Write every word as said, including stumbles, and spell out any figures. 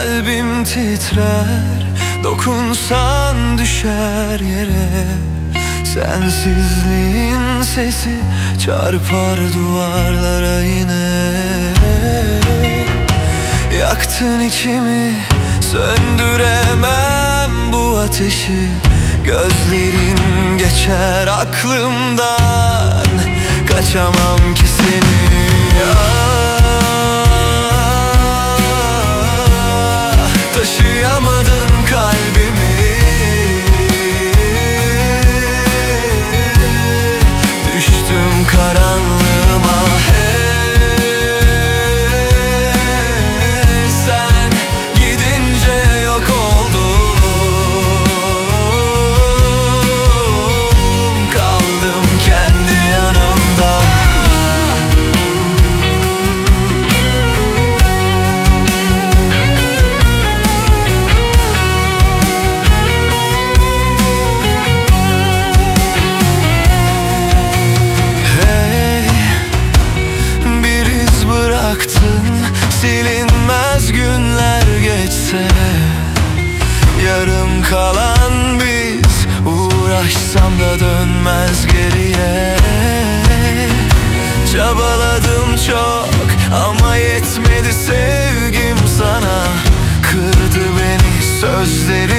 Kalbim titrer, dokunsan düşer yere. Sensizliğin sesi çarpar duvarlara yine. Yaktın içimi, söndüremem bu ateşi. Gözlerin geçer aklımdan, kaçamam ki seni. Ah, taşıyamadın kalbimi. Düştüm karanlığıma. Hey, sen gidince yok oldum, kaldım kendi yanımda. Silinmez günler geçse, yarım kalan biz, uğraşsam da dönmez geriye. Çabaladım çok ama yetmedi sevgim sana. Kırdı beni sözleri.